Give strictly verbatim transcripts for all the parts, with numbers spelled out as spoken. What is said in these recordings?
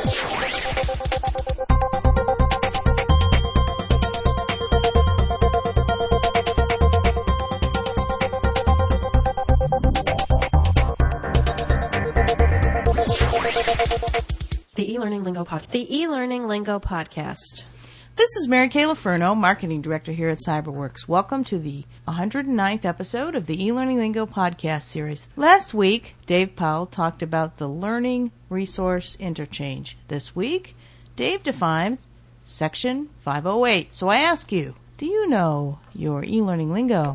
The e-learning lingo pod. The e-learning lingo podcast. This is Mary Kay Lefurno, Marketing Director here at CyberWorks. Welcome to the one hundred ninth episode of the e-learning lingo podcast series. Last week, Dave Powell talked about the learning resource interchange. This week, Dave defines Section five oh eight. So I ask you, do you know your e-learning lingo?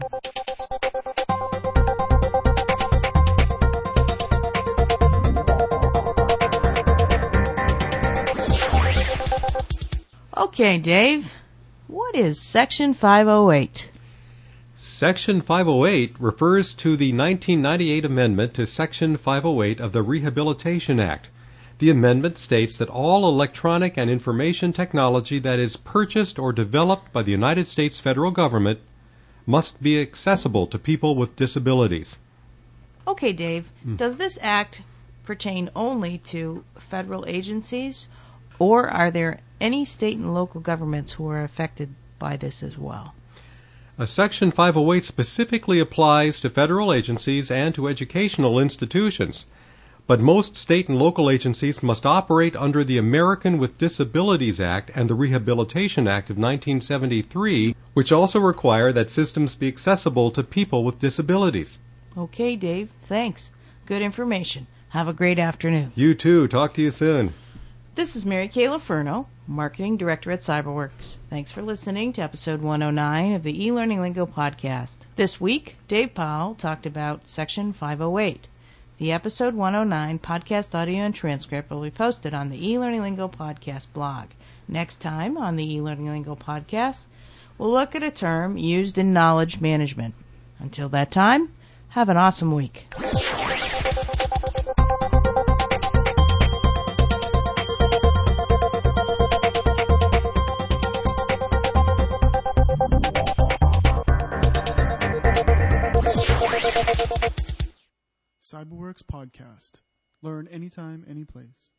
Okay, Dave, what is Section five oh eight? Section five oh eight refers to the nineteen ninety-eight amendment to Section five oh eight of the Rehabilitation Act. The amendment states that all electronic and information technology that is purchased or developed by the United States federal government must be accessible to people with disabilities. Okay, Dave, mm. does this act pertain only to federal agencies, or are there any state and local governments who are affected by this as well? Uh, Section five oh eight specifically applies to federal agencies and to educational institutions, but most state and local agencies must operate under the American with Disabilities Act and the Rehabilitation Act of nineteen seventy-three, which also require that systems be accessible to people with disabilities. Okay, Dave, thanks. Good information. Have a great afternoon. You too. Talk to you soon. This is Mary Kay Lefurno, Marketing Director at CyberWorks. Thanks for listening to episode one oh nine of the e-learning lingo podcast. This week, Dave Powell talked about Section five oh eight. The episode one oh nine podcast audio and transcript will be posted on the e-learning lingo podcast blog. Next time on the e-learning lingo podcast, we'll look at a term used in knowledge management. Until that time, have an awesome week. CyberWorks Podcast. Learn anytime, anyplace.